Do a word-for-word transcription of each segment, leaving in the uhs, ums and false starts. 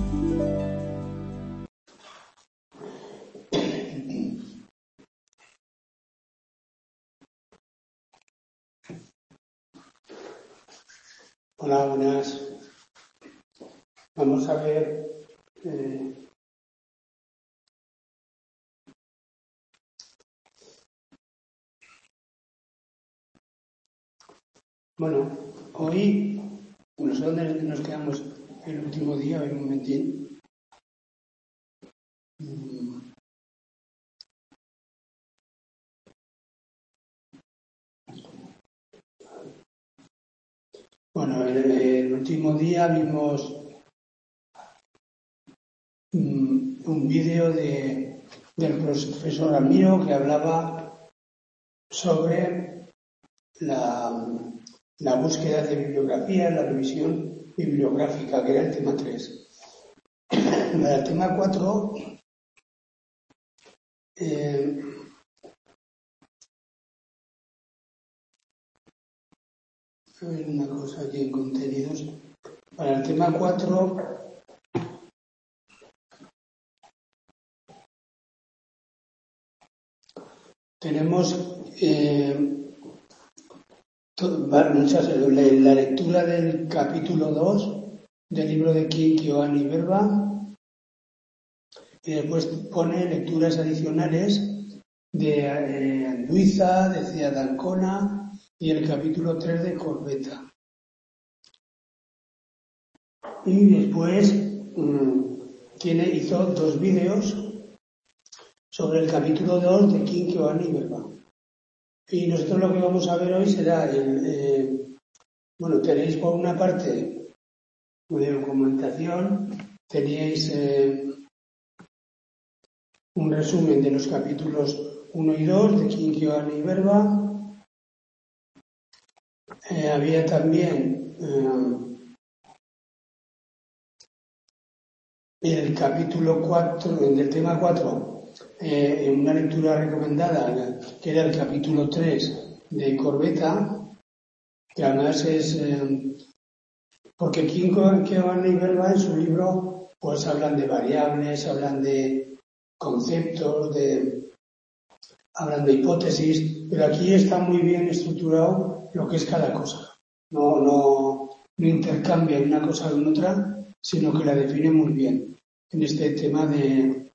Hola, buenas. Vamos a ver eh, bueno, hoy, no sé dónde nos quedamos el último día, a ver un momentín. Mm. Bueno, el, el último día vimos um, un vídeo de, del profesor Ramiro que hablaba sobre la, la búsqueda de bibliografía, la revisión bibliográfica, que era el tema tres. Para el tema cuatro, eh, a ver una cosa aquí en contenidos. Para el tema cuatro, tenemos eh, to- muchas, la, la lectura del capítulo dos del libro de King, Giovanni Verba, y después pone lecturas adicionales de eh, Anduiza, de Cía d'Ancona y el capítulo tres de Corbeta. Y después mmm, tiene, hizo dos vídeos sobre el capítulo dos de King, Giovanni Verba. Y nosotros lo que vamos a ver hoy será, el, eh, bueno, tenéis por una parte de documentación, teníais eh, un resumen de los capítulos uno y dos de King, Giovanni Verba. Eh, había también eh, el capítulo cuatro, del tema cuatro, eh, una lectura recomendada, que era el capítulo tres de Corbeta, que además es, eh, porque King, Giovanni Verba en su libro pues hablan de variables, hablan de conceptos, de, hablan de hipótesis, pero aquí está muy bien estructurado lo que es cada cosa. No, no, no intercambia una cosa con otra, sino que la define muy bien en este tema de,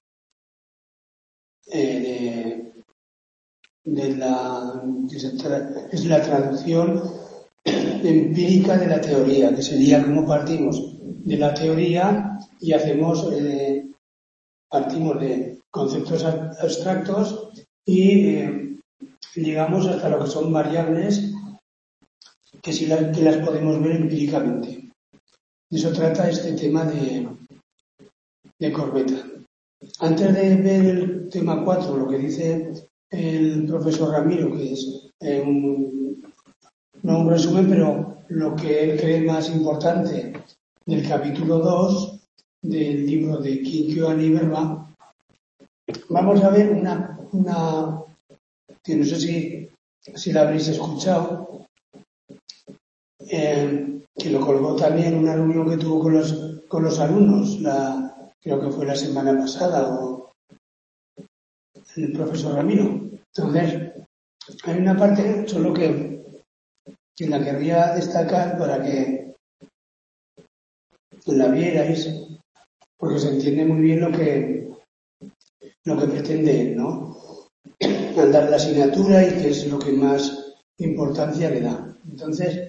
eh, de, de la, es la traducción empírica de la teoría, que sería como partimos de la teoría y hacemos, eh, partimos de conceptos abstractos y eh, llegamos hasta lo que son variables que sí la, que las podemos ver empíricamente. De eso trata este tema de, de Corbeta. Antes de ver el tema cuatro, lo que dice el profesor Ramiro, que es eh, un, no un resumen, pero lo que él cree más importante del capítulo dos del libro de King, Giovanni Verba, vamos a ver una, una que no sé si, si la habréis escuchado, eh, que lo colgó también en una reunión que tuvo con los, con los alumnos, la, creo que fue la semana pasada, o el profesor Ramiro. Entonces, hay una parte solo que, que la querría destacar para que la vierais, porque se entiende muy bien lo que, lo que pretende él, ¿no? Andar la asignatura y que es lo que más importancia le da. Entonces,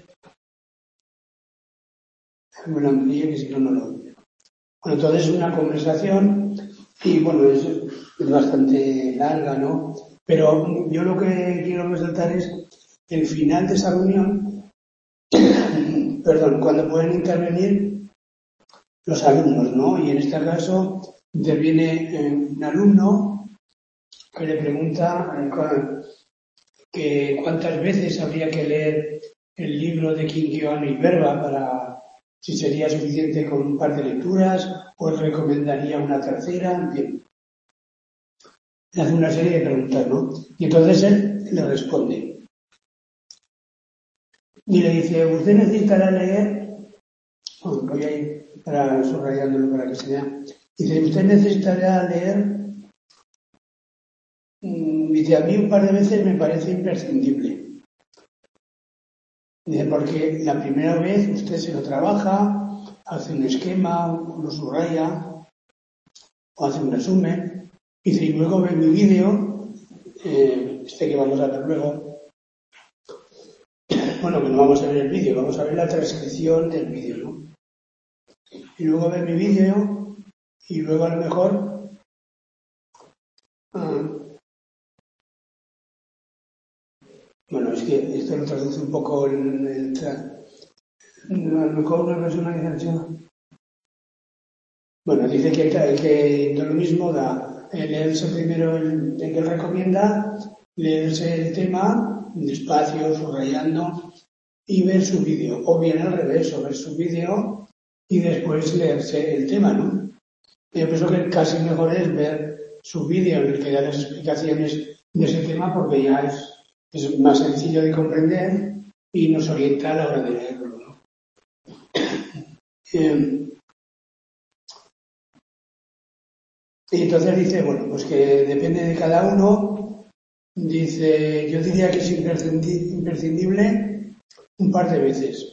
me lo amplíe, que si no, no lo veo. Bueno, entonces es una conversación y bueno, es, es bastante larga, ¿no? Pero yo lo que quiero resaltar es el final de esa reunión, perdón, cuando pueden intervenir los alumnos, ¿no? Y en este caso interviene eh, un alumno que le pregunta eh, que cuántas veces habría que leer el libro de King, Giovanni Verba para si sería suficiente con un par de lecturas o él recomendaría una tercera, bien. Le hace una serie de preguntas, ¿no? Y entonces él le responde. Y le dice, usted necesitará leer Bueno, voy a ir para, subrayándolo para que se vea. Dice, usted necesitará leer, mmm, dice, a mí un par de veces me parece imprescindible. Dice, porque la primera vez usted se lo trabaja, hace un esquema, lo subraya, o hace un resumen, dice, y luego ve mi vídeo, eh, este que vamos a ver luego. Bueno, que no vamos a ver el vídeo, vamos a ver la transcripción del vídeo, ¿no? Y luego ve mi vídeo, y luego a lo mejor ah, bueno, es que esto lo traduce un poco en el tra- a lo mejor una persona dice, bueno, dice que, que no es lo mismo da eh, leerse primero el, el que él recomienda, leerse el tema despacio, subrayando y ver su vídeo, o bien al revés, o ver su vídeo y después leerse el tema, ¿no? Yo pienso que casi mejor es ver su vídeo en el que da las explicaciones de ese tema porque ya es, es más sencillo de comprender y nos orienta a la hora de leerlo, ¿no? Eh, y entonces dice, bueno, pues que depende de cada uno. Dice, yo diría que es imprescindible un par de veces.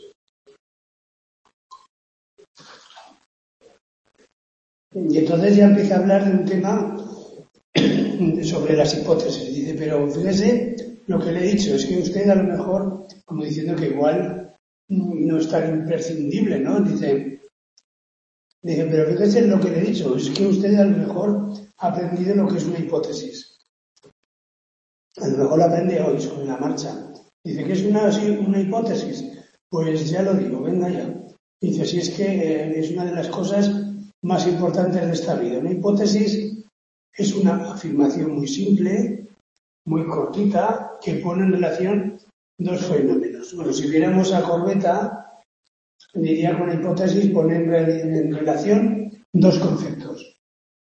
Y entonces ya empieza a hablar de un tema sobre las hipótesis. Dice, pero fíjese lo que le he dicho, es que usted a lo mejor, como diciendo que igual no es tan imprescindible, ¿no? Dice, dice, pero fíjese lo que le he dicho, es que usted a lo mejor ha aprendido lo que es una hipótesis. A lo mejor la aprende hoy sobre la marcha. Dice, ¿qué es una, una hipótesis? Pues ya lo digo, venga ya. Dice, si es que eh, es una de las cosas más importantes de esta vida. Una hipótesis es una afirmación muy simple, muy cortita, que pone en relación dos fenómenos. Bueno, si viéramos a Corbeta, diría que una hipótesis pone en, en relación dos conceptos.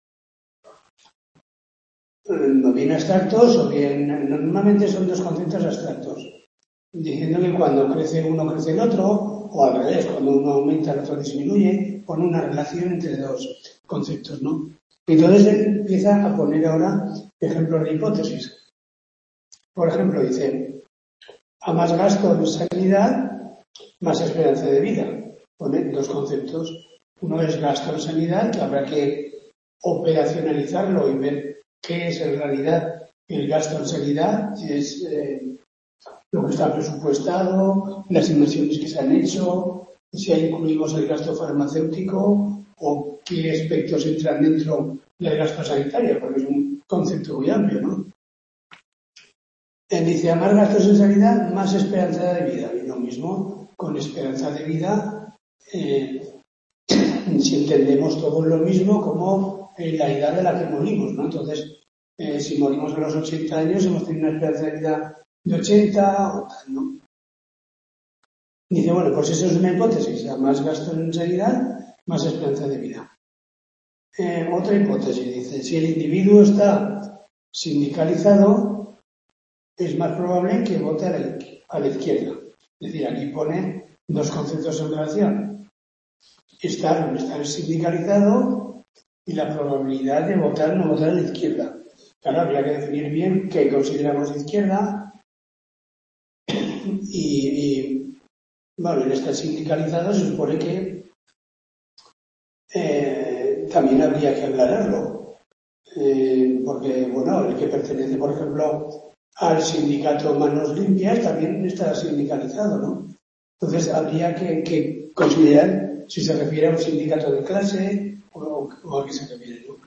O bien abstractos o bien, normalmente son dos conceptos abstractos, diciendo que cuando crece uno crece el otro, o al revés, cuando uno aumenta el otro disminuye, pone una relación entre dos conceptos, ¿no? Entonces él empieza a poner ahora ejemplos de hipótesis. Por ejemplo, dice, a más gasto en sanidad, más esperanza de vida. Pone dos conceptos. Uno es gasto en sanidad, que habrá que operacionalizarlo y ver qué es en realidad el gasto en sanidad, si es eh, lo que está presupuestado, las inversiones que se han hecho, si ahí incluimos el gasto farmacéutico o qué aspectos entran dentro del gasto sanitario, porque es un concepto muy amplio, ¿no? Él dice, a más gastos en sanidad, más esperanza de vida. Y lo mismo con esperanza de vida, eh, si entendemos todo lo mismo como eh, la edad de la que morimos, ¿no? Entonces, eh, si morimos a los ochenta años, hemos tenido una esperanza de vida de ochenta o tal, ¿no? Dice, bueno, pues eso es una hipótesis. A más gastos en sanidad, más esperanza de vida. Eh, otra hipótesis dice, si el individuo está sindicalizado, es más probable que vote a la, a la izquierda. Es decir, aquí pone dos conceptos en relación. Estar, estar sindicalizado y la probabilidad de votar o no votar a la izquierda. Claro, habría que definir bien qué consideramos izquierda y, y bueno, el estar sindicalizado se supone que eh, también habría que aclararlo. Eh, porque, bueno, el que pertenece, por ejemplo, al sindicato Manos Limpias también está sindicalizado, ¿no? Entonces habría que, que considerar si se refiere a un sindicato de clase o, o a qué se refiere, ¿no?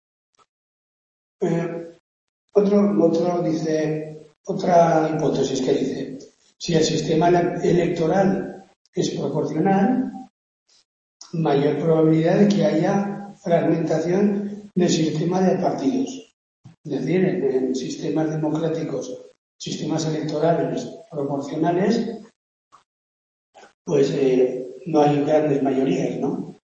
Eh, otro, otro dice, otra hipótesis que dice, si el sistema electoral es proporcional, mayor probabilidad de que haya fragmentación del sistema de partidos. Es decir, en, en sistemas democráticos, sistemas electorales proporcionales, pues eh, no hay grandes mayorías, ¿no?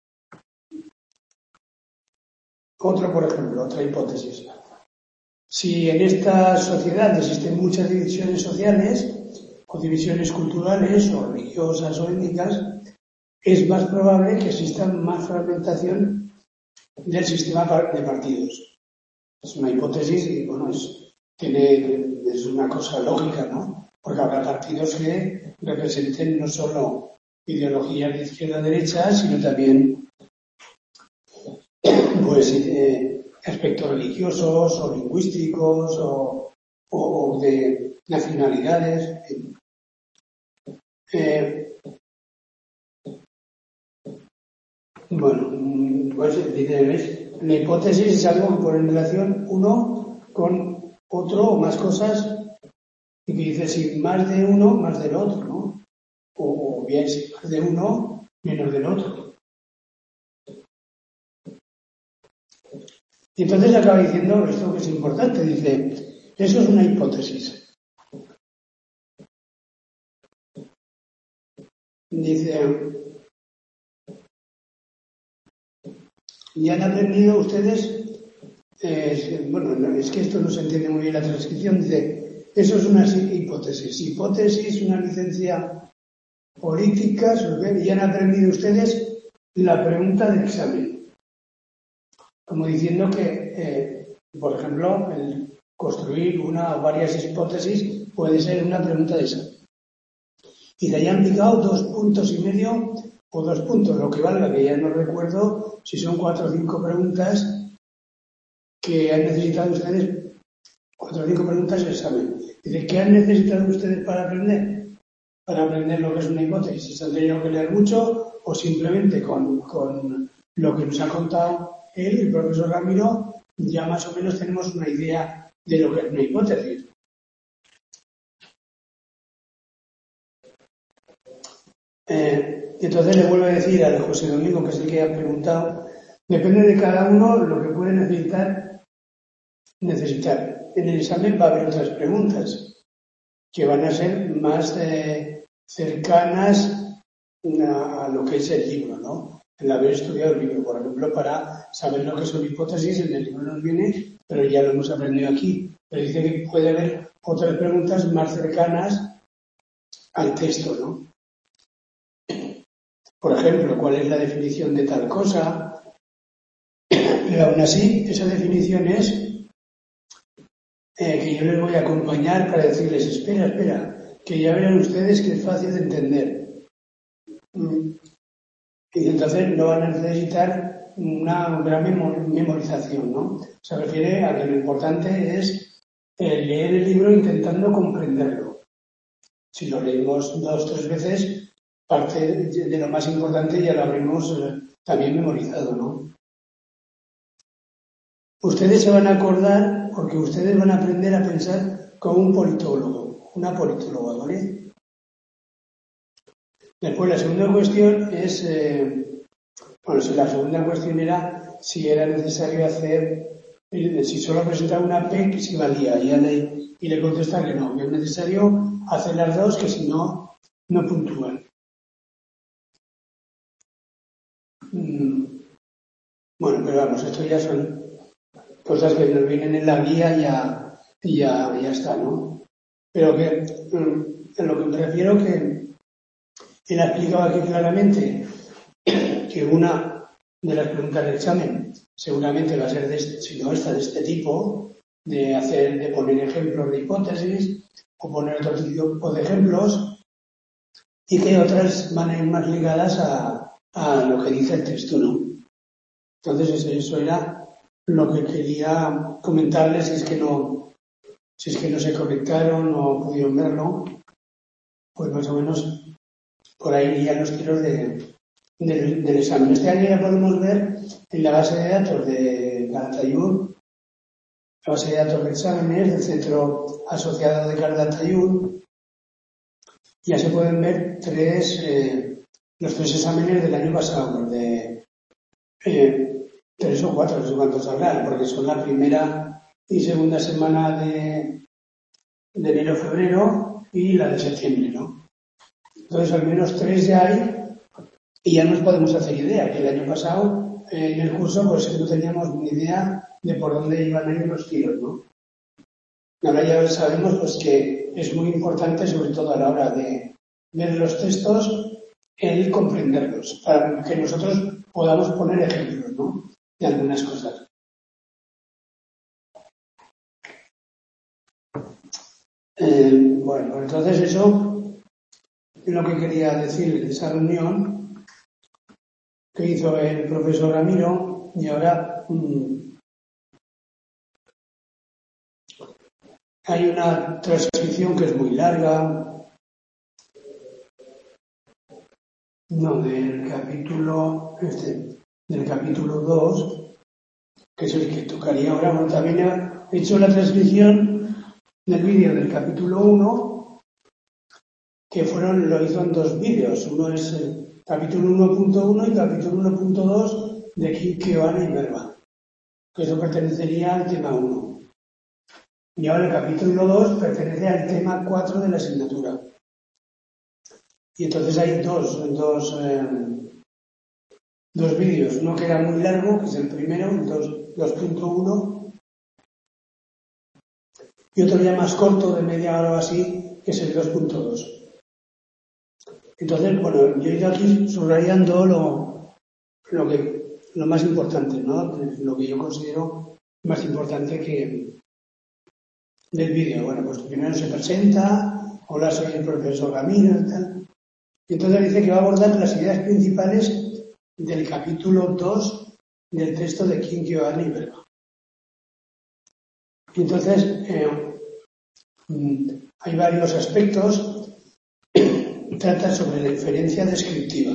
Otro, por ejemplo, otra hipótesis. Si en esta sociedad existen muchas divisiones sociales, o divisiones culturales, o religiosas, o étnicas, es más probable que exista más fragmentación del sistema de partidos. Es una hipótesis y, bueno, es, tiene, es una cosa lógica, ¿no? Porque habrá partidos que representen no solo ideologías de izquierda-derecha, sino también pues, eh, aspectos religiosos o lingüísticos o, o, o de nacionalidades. Eh, bueno, pues dice, la hipótesis es algo que pone en relación uno con otro o más cosas y que dice si más de uno, más del otro, ¿no? O bien si más de uno, menos del otro. Y entonces acaba diciendo esto que es importante, dice, eso es una hipótesis. Dice, y han aprendido ustedes, eh, bueno, es que esto no se entiende muy bien la transcripción, dice, eso es una hipótesis. Hipótesis, una licencia política, y han aprendido ustedes la pregunta de examen. Como diciendo que, eh, por ejemplo, el construir una o varias hipótesis puede ser una pregunta de examen. Y de ahí han picado dos puntos y medio o dos puntos, lo que valga, que ya no recuerdo si son cuatro o cinco preguntas que han necesitado ustedes, cuatro o cinco preguntas de examen. Dice, ¿qué han necesitado ustedes para aprender? Para aprender lo que es una hipótesis. ¿Se han tenido que leer mucho o simplemente con, con lo que nos ha contado él, el profesor Ramiro, ya más o menos tenemos una idea de lo que es una hipótesis? Eh, entonces le vuelvo a decir al José Domingo, que es el que ha preguntado, depende de cada uno lo que puede necesitar. necesitar. En el examen va a haber otras preguntas que van a ser más eh, cercanas a, a lo que es el libro, ¿no? El haber estudiado el libro, por ejemplo, para saber lo que son hipótesis, en el libro nos viene, pero ya lo hemos aprendido aquí. Pero dice que puede haber otras preguntas más cercanas al texto, ¿no? Por ejemplo, ¿cuál es la definición de tal cosa? Pero aún así, esa definición es eh, que yo les voy a acompañar para decirles, espera, espera, que ya verán ustedes que es fácil de entender. Mm. Y entonces no van a necesitar una gran memorización, ¿no? Se refiere a que lo importante es eh, leer el libro intentando comprenderlo. Si lo leemos dos o tres veces, parte de lo más importante ya lo habremos eh, también memorizado, ¿no? Ustedes se van a acordar porque ustedes van a aprender a pensar como un politólogo, una politóloga, ¿vale? Después la segunda cuestión es, eh, bueno, si la segunda cuestión era si era necesario hacer, si solo presentaba una P, que si valía, y le, y le contesta que no, que es necesario hacer las dos, que si no, no puntúan. Mm, bueno, pero vamos, esto ya son cosas que nos vienen en la guía y ya, y ya, ya está, ¿no? Pero que, mm, en lo que me refiero que él ha explicado aquí claramente que una de las preguntas del examen seguramente va a ser, de este, si no esta, de este tipo, de hacer, de poner ejemplos de hipótesis o poner otro tipo de ejemplos, y que otras van a ir más ligadas a, a lo que dice el texto, ¿no? Entonces eso era lo que quería comentarles, si es que no, si es que no se conectaron o pudieron verlo, pues más o menos por ahí irían los tiros de, del, del examen. Este año ya podemos ver en la base de datos de Calatayud, la base de datos de exámenes del centro asociado de Calatayud, ya se pueden ver tres, eh, los tres exámenes del año pasado, los de eh, tres o cuatro, no sé cuántos habrá, porque son la primera y segunda semana de, de enero-febrero y la de septiembre, ¿no? Entonces al menos tres ya hay y ya nos podemos hacer idea, que el año pasado eh, en el curso pues no teníamos ni idea de por dónde iban a ir los tiros, ¿no? Ahora ya sabemos pues que es muy importante, sobre todo a la hora de ver los textos, el comprenderlos, para que nosotros podamos poner ejemplos, ¿no?, de algunas cosas. Eh, bueno, entonces eso es lo que quería decir de esa reunión que hizo el profesor Ramiro, y ahora mmm, hay una transcripción que es muy larga, no, del capítulo, este, del capítulo dos, que es el que tocaría ahora. Bueno, también he hecho la transcripción del vídeo del capítulo uno, que fueron, lo hizo en dos vídeos. Uno es el capítulo uno punto uno y capítulo uno punto dos de Kim Ana y Verba, que eso pertenecería al tema uno. Y ahora el capítulo dos pertenece al tema cuatro de la asignatura. Y entonces hay dos, dos, eh, dos vídeos. Uno que era muy largo, que es el primero, el dos punto uno, y otro ya más corto, de media hora o así, que es el dos punto dos. Entonces, bueno, yo he ido aquí subrayando lo, lo, que, lo más importante, ¿no?, lo que yo considero más importante que del vídeo. Bueno, pues primero se presenta, hola, soy el profesor Ramiro y tal. Y entonces dice que va a abordar las ideas principales del capítulo dos del texto de Kim Ana y Verba. Y entonces eh, hay varios aspectos. Trata sobre la inferencia descriptiva.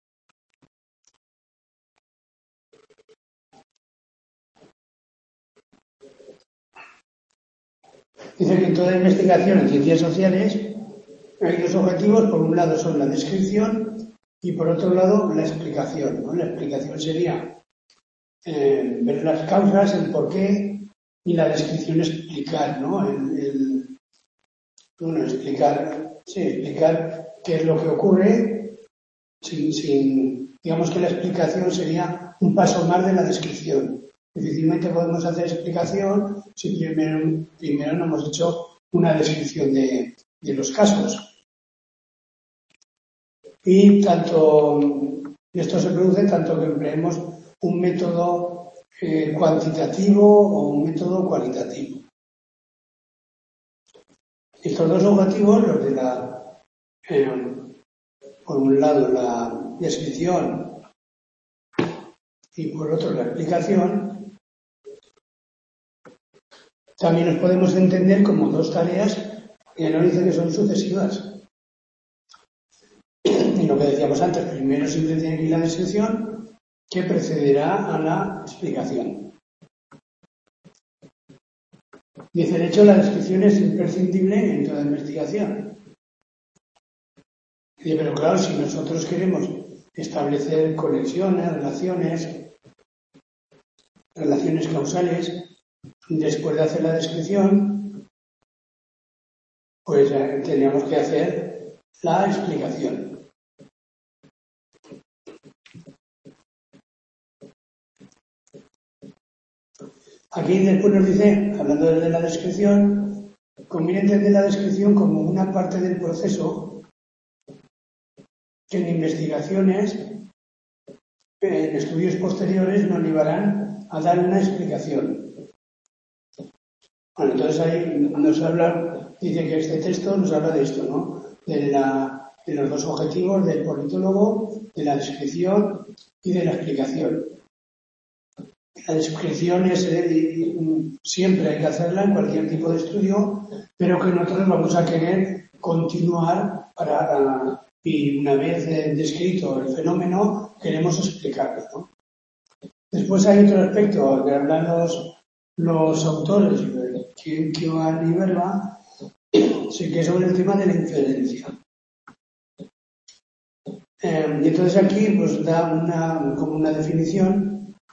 Dice que en toda investigación en ciencias sociales hay dos objetivos. Por un lado son la descripción y por otro lado la explicación, ¿no? La explicación sería eh, ver las causas, el porqué, y la descripción explicar, ¿no? El, el, bueno, explicar, sí, explicar qué es lo que ocurre, sin, sin, digamos que la explicación sería un paso más de la descripción. Difícilmente podemos hacer explicación si primero, primero no hemos hecho una descripción de, de los casos. Y tanto, esto se produce tanto que empleemos un método eh, cuantitativo o un método cualitativo. Estos dos objetivos, los de la, eh, por un lado la descripción y por otro la explicación, también los podemos entender como dos tareas que no dice que son sucesivas. Y lo que decíamos antes, primero siempre tiene que ir la descripción, que precederá a la explicación. Dice, de hecho, la descripción es imprescindible en toda investigación. Dice, pero claro, si nosotros queremos establecer conexiones, relaciones, relaciones causales, después de hacer la descripción, pues eh, tendríamos que hacer la explicación. Aquí después nos dice, hablando de la descripción, conviene entender la descripción como una parte del proceso que en investigaciones, en estudios posteriores, nos llevarán a dar una explicación. Bueno, entonces ahí nos habla, dice que este texto nos habla de esto, ¿no? De, la, de los dos objetivos del politólogo, de la descripción y de la explicación. La descripción es, eh, siempre hay que hacerla en cualquier tipo de estudio, pero que nosotros vamos a querer continuar para, y una vez eh, descrito el fenómeno, queremos explicarlo, ¿no? Después hay otro aspecto que hablan los, los autores, Kim Ana y Verba, sí, que es sobre el tema de la inferencia. Eh, y entonces aquí pues da una, como una definición.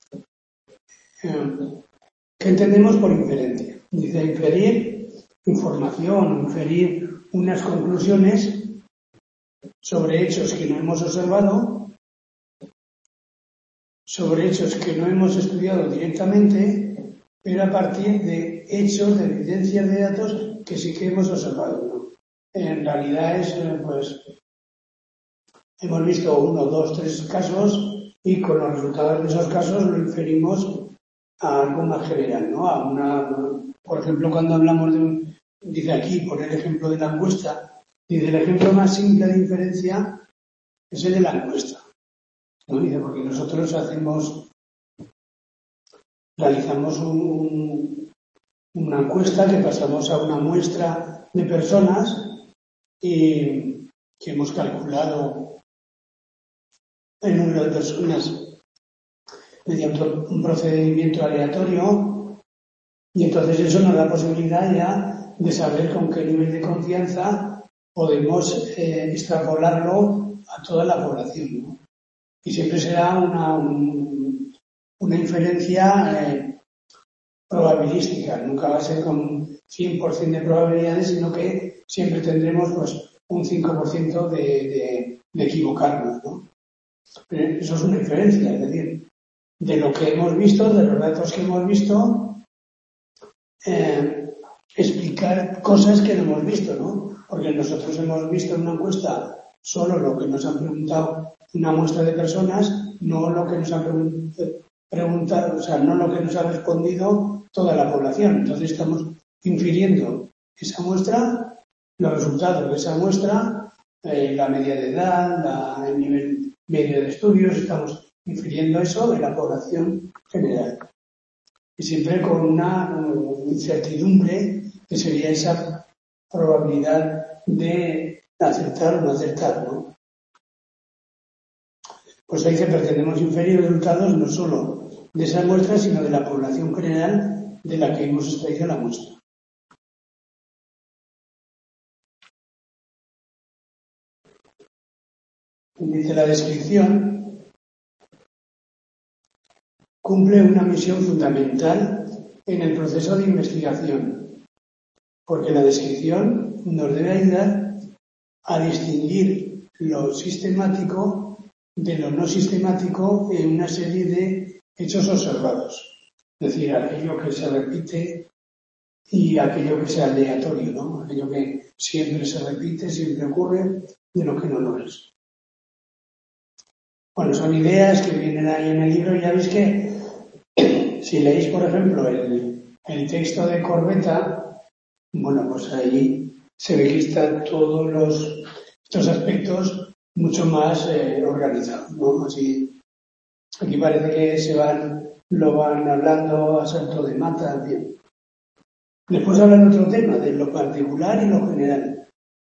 ¿Qué entendemos por inferencia? Dice inferir información, inferir unas conclusiones sobre hechos que no hemos observado, sobre hechos que no hemos estudiado directamente, pero a partir de hechos, de evidencias de datos que sí que hemos observado, ¿no? En realidad es, pues, hemos visto uno, dos, tres casos y con los resultados de esos casos lo inferimos a algo más general, ¿no? A una, por ejemplo, cuando hablamos de un, dice aquí, por el ejemplo de la encuesta, dice el ejemplo más simple de inferencia es el de la encuesta, ¿no? Dice, porque nosotros hacemos, realizamos un, un, una encuesta que pasamos a una muestra de personas y que hemos calculado el número de personas mediante un procedimiento aleatorio y entonces eso nos da posibilidad ya de saber con qué nivel de confianza podemos eh, extrapolarlo a toda la población, ¿no? Y siempre será una, un, una inferencia eh, probabilística, nunca va a ser con cien por ciento de probabilidades, sino que siempre tendremos pues un cinco por ciento de, de, de equivocarnos, ¿no? Pero eso es una inferencia, es decir, de lo que hemos visto, de los datos que hemos visto, eh, explicar cosas que no hemos visto, ¿no? Porque nosotros hemos visto en una encuesta solo lo que nos han preguntado una muestra de personas, no lo que nos han preguntado, o sea, no lo que nos ha respondido toda la población. Entonces estamos infiriendo esa muestra, los resultados de esa muestra, eh, la media de edad, la, el nivel medio de estudios, estamos infiriendo eso de la población general. Y siempre con una um, incertidumbre que sería esa probabilidad de acertar o no acertar, ¿no? Pues ahí se pretendemos inferir resultados no solo de esa muestra, sino de la población general de la que hemos extraído la muestra. Dice la descripción, cumple una misión fundamental en el proceso de investigación, porque la descripción nos debe ayudar a distinguir lo sistemático de lo no sistemático en una serie de hechos observados. Es decir, aquello que se repite y aquello que sea aleatorio, ¿no? Aquello que siempre se repite, siempre ocurre, de lo que no lo es. Bueno, son ideas que vienen ahí en el libro. Ya veis que si leéis, por ejemplo, el, el texto de Corbeta, bueno, pues ahí se ve que están todos los, estos aspectos mucho más eh, organizados, ¿no? Así, aquí parece que se van, lo van hablando a salto de mata, bien. Después hablan otro tema, de lo particular y lo general.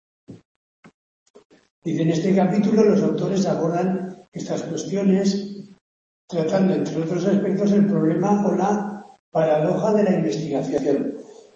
Dice, en este capítulo los autores abordan estas cuestiones tratando, entre otros aspectos, el problema o la paradoja de la investigación.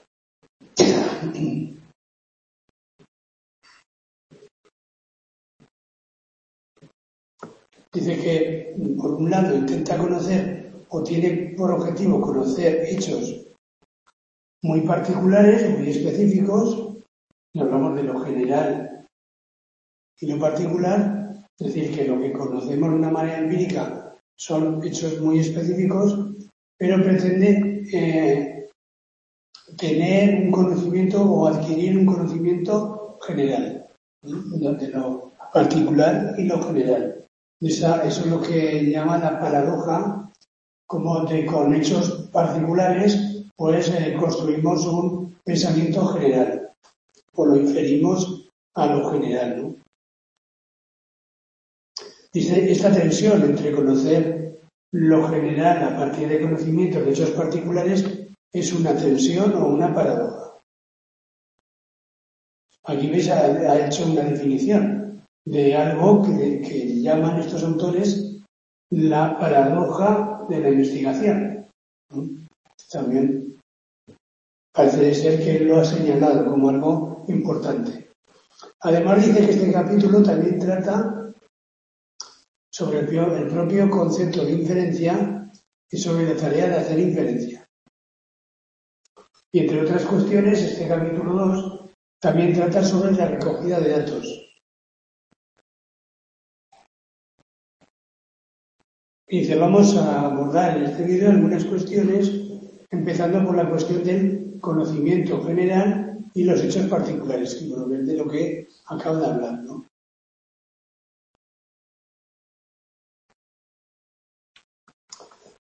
Dice que, por un lado, intenta conocer o tiene por objetivo conocer hechos muy particulares, muy específicos, y hablamos de lo general y lo particular, es decir, que lo que conocemos de una manera empírica son hechos muy específicos, pero pretende eh, tener un conocimiento o adquirir un conocimiento general, ¿no? De lo particular y lo general. Esa, eso es lo que llama la paradoja, como de, con hechos particulares, pues eh, construimos un pensamiento general, o lo inferimos a lo general, ¿no? Dice, esta tensión entre conocer lo general a partir de conocimientos de hechos particulares es una tensión o una paradoja. Aquí veis, ha, ha hecho una definición de algo que, que llaman estos autores la paradoja de la investigación. También parece ser que él lo ha señalado como algo importante. Además dice que este capítulo también trata sobre el, el propio concepto de inferencia y sobre la tarea de hacer inferencia. Y entre otras cuestiones, este capítulo dos también trata sobre la recogida de datos. Y dice, vamos a abordar en este vídeo algunas cuestiones, empezando por la cuestión del conocimiento general y los hechos particulares, que bueno, es de lo que acabo de hablar, ¿no?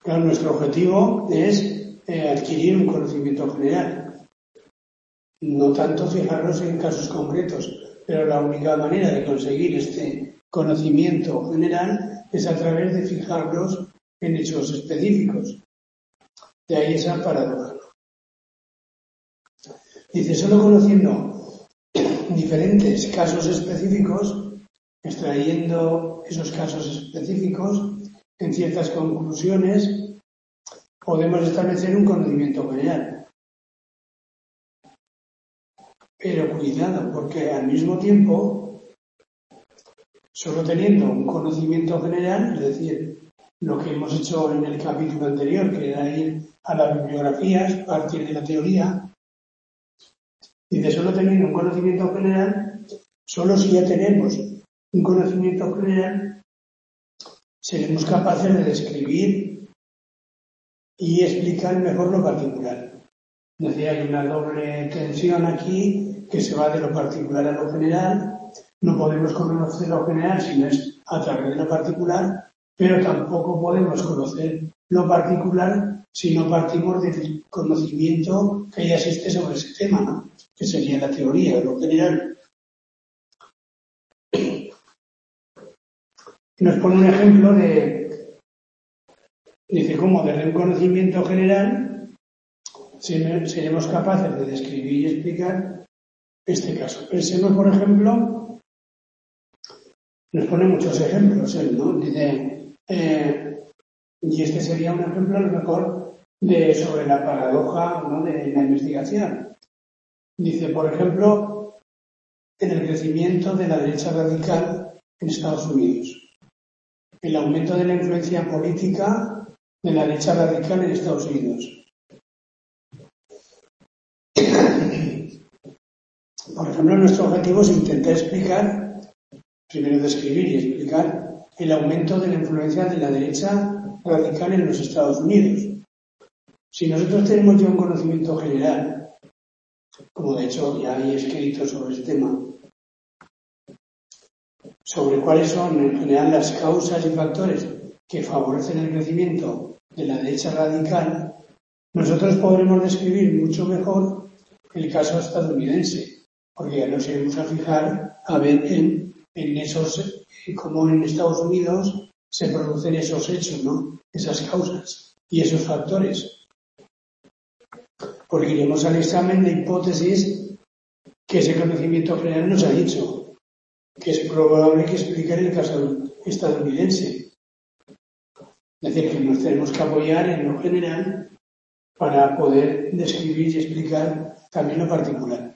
Claro, nuestro objetivo es eh, adquirir un conocimiento general, no tanto fijarnos en casos concretos, pero la única manera de conseguir este conocimiento general es a través de fijarnos en hechos específicos. De ahí esa paradoja. Dice, solo conociendo diferentes casos específicos, extrayendo esos casos específicos en ciertas conclusiones, podemos establecer un conocimiento general. Pero cuidado, porque al mismo tiempo, solo teniendo un conocimiento general, es decir, lo que hemos hecho en el capítulo anterior, que era ir a las bibliografías, partir de la teoría, y de solo teniendo un conocimiento general, solo si ya tenemos un conocimiento general, seremos capaces de describir y explicar mejor lo particular. Es decir, hay una doble tensión aquí que se va de lo particular a lo general. No podemos conocer lo general si no es a través de lo particular, pero tampoco podemos conocer lo particular si no partimos del conocimiento que ya existe sobre ese tema, ¿no? Que sería la teoría, lo general. Nos pone un ejemplo de, dice, cómo desde un conocimiento general seremos capaces de describir y explicar este caso. Pensemos, por ejemplo, nos pone muchos ejemplos, él, ¿no? Dice, eh, y este sería un ejemplo a lo mejor de, sobre la paradoja, ¿no?, de la investigación. Dice, por ejemplo, en el crecimiento de la derecha radical en Estados Unidos. El aumento de la influencia política de la derecha radical en Estados Unidos. Por ejemplo, nuestro objetivo es intentar explicar, primero describir y explicar, el aumento de la influencia de la derecha radical en los Estados Unidos. Si nosotros tenemos ya un conocimiento general, como de hecho ya hay escrito sobre este tema, sobre cuáles son en general las causas y factores que favorecen el crecimiento de la derecha radical, nosotros podremos describir mucho mejor el caso estadounidense, porque ya nos iremos a fijar a ver en, en esos, cómo en Estados Unidos se producen esos hechos, ¿no? Esas causas y esos factores. Porque iremos al examen de hipótesis que ese conocimiento general nos ha dicho, que es probable que explique el caso estadounidense. Es decir, que nos tenemos que apoyar en lo general para poder describir y explicar también lo particular.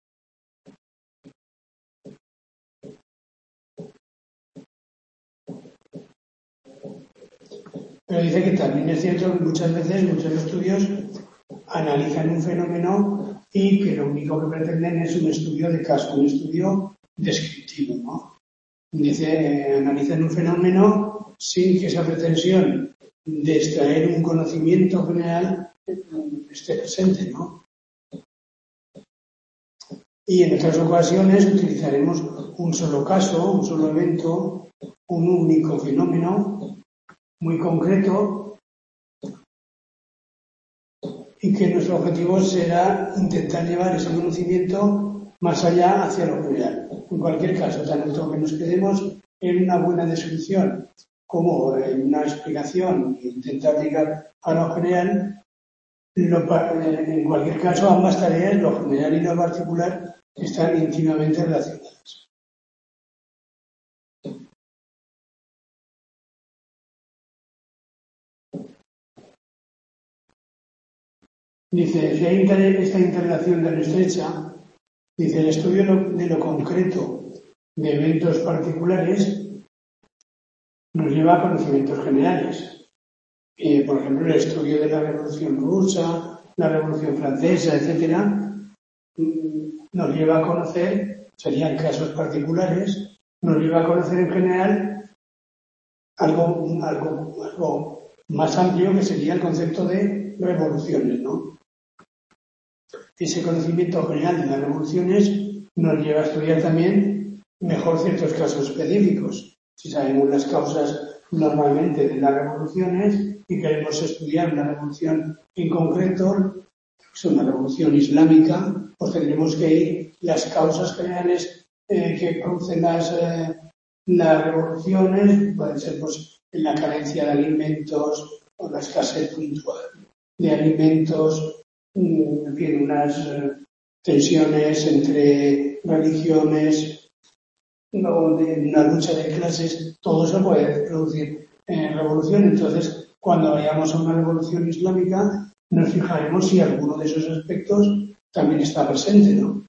Pero dice que también es cierto que muchas veces muchos estudios analizan un fenómeno y que lo único que pretenden es un estudio de caso, un estudio descriptivo, ¿no? Dice, eh, analizan un fenómeno sin que esa pretensión de extraer un conocimiento general esté presente, ¿no? Y en otras ocasiones utilizaremos un solo caso, un solo evento, un único fenómeno muy concreto, y que nuestro objetivo será intentar llevar ese conocimiento más allá hacia lo general. En cualquier caso, tanto que nos quedemos en una buena descripción como en una explicación e intentar llegar a lo general, lo, en cualquier caso ambas tareas, lo general y lo particular, están íntimamente relacionadas. Dice, si hay esta interrelación tan estrecha, dice, el estudio de lo concreto de eventos particulares nos lleva a conocimientos generales. Eh, por ejemplo, el estudio de la Revolución Rusa, la Revolución Francesa, etcétera, nos lleva a conocer, serían casos particulares, nos lleva a conocer en general algo, algo, algo más amplio que sería el concepto de revoluciones, ¿no? Ese conocimiento general de las revoluciones nos lleva a estudiar también mejor ciertos casos específicos. Si sabemos las causas normalmente de las revoluciones y queremos estudiar una revolución en concreto, es una revolución islámica, pues tendremos que ir las causas generales eh, que producen las, eh, las revoluciones, pueden ser pues en la carencia de alimentos o la escasez puntual de alimentos, en fin, unas eh, tensiones entre religiones, no, de una lucha de clases, todo eso puede producir eh, revolución. Entonces, cuando vayamos a una revolución islámica, nos fijaremos si alguno de esos aspectos también está presente, ¿no?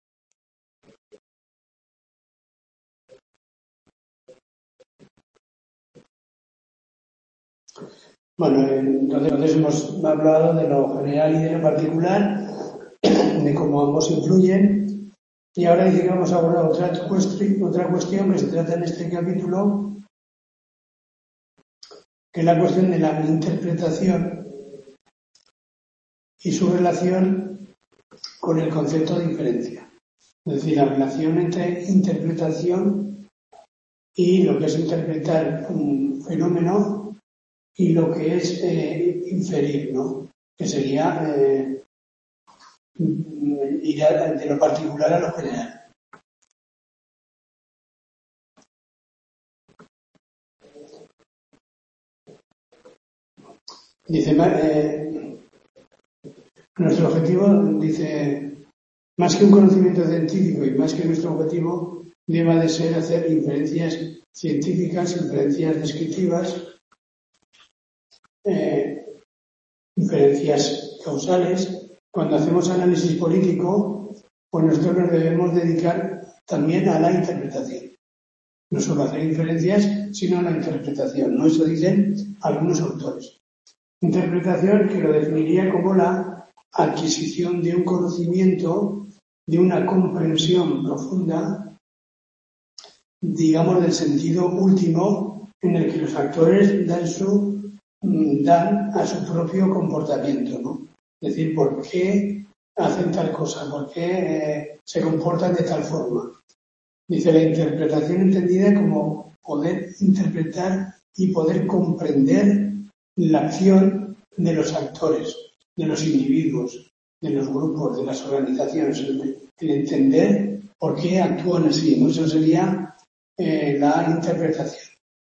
Bueno, entonces hemos hablado de lo general y de lo particular, de cómo ambos influyen, y ahora dice que vamos a abordar otra cuestión, otra cuestión que se trata en este capítulo, que es la cuestión de la interpretación y su relación con el concepto de diferencia. Es decir, la relación entre interpretación y lo que es interpretar un fenómeno y lo que es eh, inferir, ¿no? Que sería eh, ir a, de lo particular a lo general. Dice, eh, nuestro objetivo, dice, más que un conocimiento científico y más que nuestro objetivo, deba de ser hacer inferencias científicas, inferencias descriptivas, eh, inferencias causales. Cuando hacemos análisis político, pues nosotros nos debemos dedicar también a la interpretación. No solo a hacer inferencias, sino a la interpretación, ¿no? Eso dicen algunos autores. Interpretación que lo definiría como la adquisición de un conocimiento, de una comprensión profunda, digamos, del sentido último en el que los actores dan, su, dan a su propio comportamiento, ¿no? Es decir, por qué hacen tal cosa, por qué eh, se comportan de tal forma. Dice, la interpretación entendida como poder interpretar y poder comprender la acción de los actores, de los individuos, de los grupos, de las organizaciones, el, el entender por qué actúan así, ¿no? Eso sería eh, la interpretación.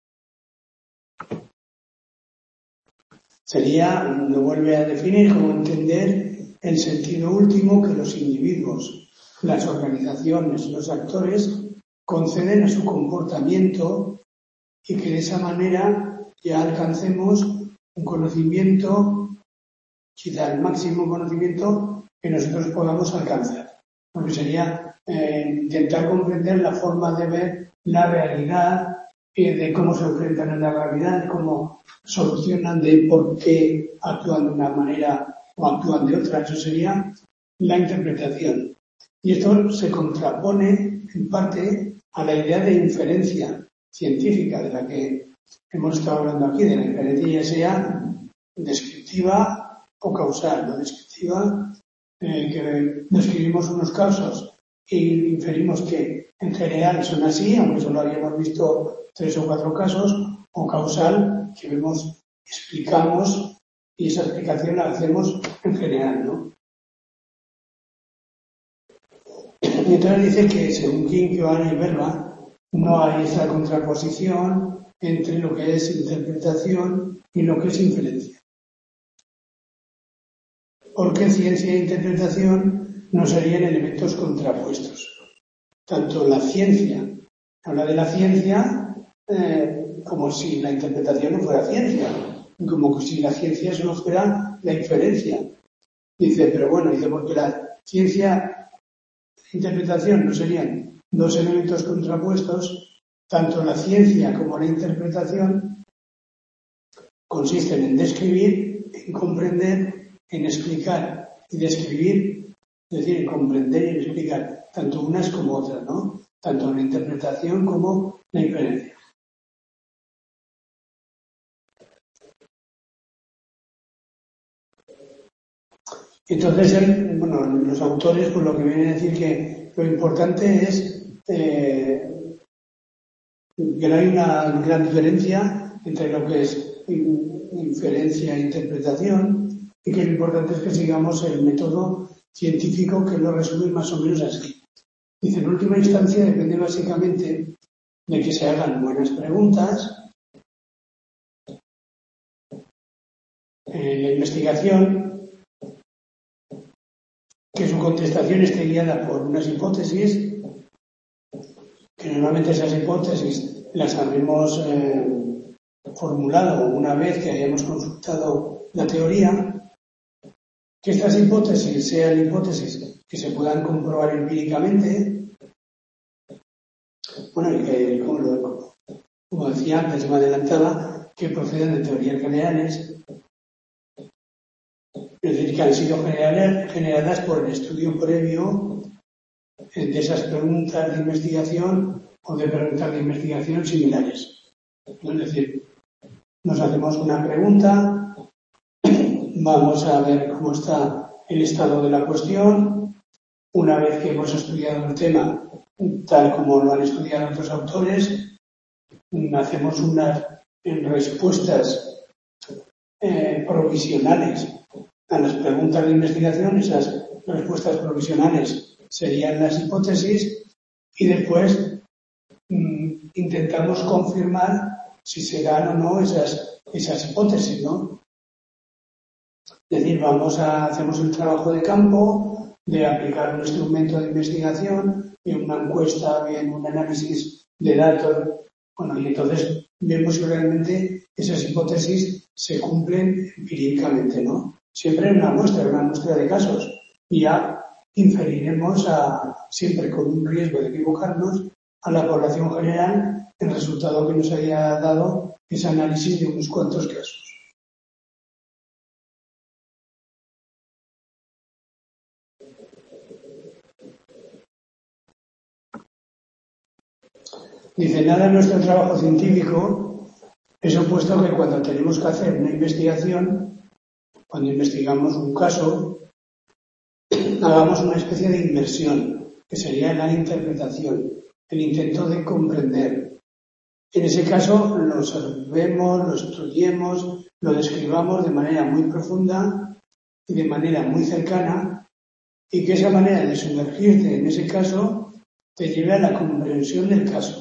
Sería, lo vuelve a definir como entender el sentido último que los individuos, las organizaciones, los actores conceden a su comportamiento y que de esa manera ya alcancemos un conocimiento, quizá el máximo conocimiento que nosotros podamos alcanzar. Porque sería eh, intentar comprender la forma de ver la realidad, eh, de cómo se enfrentan a la realidad, de cómo solucionan, de por qué actúan de una manera o actúan de otra. Eso sería la interpretación. Y esto se contrapone en parte a la idea de inferencia científica de la que hemos estado hablando aquí, de la inferencia ya sea descriptiva o causal. La descriptiva, eh, que describimos unos casos e inferimos que en general son así, aunque solo habíamos visto tres o cuatro casos, o causal, que vemos, explicamos y esa explicación la hacemos en general, ¿no? Y entonces dice que según King, Johanna y Berba, no hay esa contraposición entre lo que es interpretación y lo que es inferencia. Porque ciencia e interpretación no serían elementos contrapuestos. Tanto la ciencia, habla de la ciencia eh, como si la interpretación no fuera ciencia, como si la ciencia solo fuera la inferencia. Dice, pero bueno, dice, porque la ciencia e interpretación no serían dos elementos contrapuestos, tanto la ciencia como la interpretación consisten en describir, en comprender, en explicar y describir, es decir, en comprender y en explicar tanto unas como otras, ¿no? Tanto la interpretación como la inferencia. Entonces, él, bueno, los autores, pues lo que vienen a decir que lo importante es eh, que no hay una gran diferencia entre lo que es inferencia e interpretación, y que lo importante es que sigamos el método científico, que lo resume más o menos así. Dice, en última instancia depende básicamente de que se hagan buenas preguntas. En la investigación, que su contestación esté guiada por unas hipótesis, que normalmente esas hipótesis las habremos eh, formulado una vez que hayamos consultado la teoría, que estas hipótesis sean hipótesis que se puedan comprobar empíricamente, bueno, y que, como, como decía antes, me adelantaba, que proceden de teorías generales, es decir, que han sido generadas por el estudio previo de esas preguntas de investigación o de preguntas de investigación similares. Es decir, nos hacemos una pregunta, vamos a ver cómo está el estado de la cuestión. Una vez que hemos estudiado el tema, tal como lo han estudiado otros autores, hacemos unas respuestas eh, provisionales a las preguntas de investigación. Esas respuestas provisionales serían las hipótesis y después mmm, intentamos confirmar si se dan o no esas, esas hipótesis, ¿no? Es decir, vamos a, hacemos el trabajo de campo de aplicar un instrumento de investigación, bien una encuesta, bien un análisis de datos, bueno, y entonces vemos si realmente esas hipótesis se cumplen empíricamente, ¿no? Siempre en una muestra, una muestra de casos, y ya inferiremos a, siempre con un riesgo de equivocarnos, a la población general el resultado que nos haya dado ese análisis de unos cuantos casos. Dice, nada en nuestro trabajo científico es opuesto que cuando tenemos que hacer una investigación, cuando investigamos un caso, hagamos una especie de inmersión, que sería la interpretación, el intento de comprender. En ese caso lo observemos, lo estudiemos, lo describamos de manera muy profunda y de manera muy cercana, y que esa manera de sumergirte en ese caso te lleve a la comprensión del caso.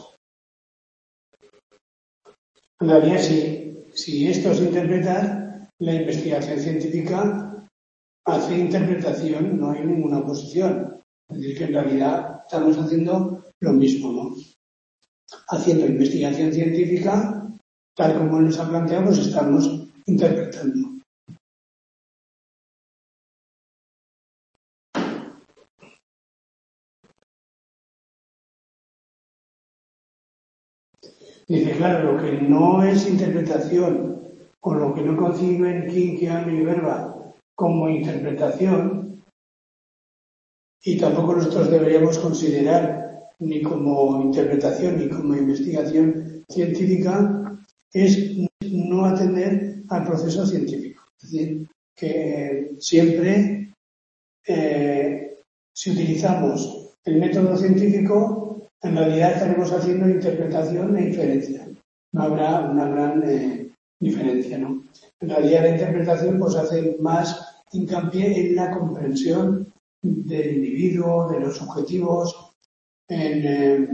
En realidad, si, si esto es interpretar, la investigación científica hace interpretación, no hay ninguna oposición. Es decir, que en realidad estamos haciendo lo mismo, ¿no? Haciendo investigación científica, tal como nos ha planteado, pues estamos interpretando. Dice, claro, lo que no es interpretación o lo que no conciben King, Keanu y Verba como interpretación, y tampoco nosotros deberíamos considerar ni como interpretación ni como investigación científica, es no atender al proceso científico. Es decir, que siempre eh, si utilizamos el método científico, en realidad estaremos haciendo interpretación e inferencia. No habrá una gran eh, diferencia, ¿no? En realidad la interpretación pues hace más hincapié en la comprensión del individuo, de los objetivos, en, eh,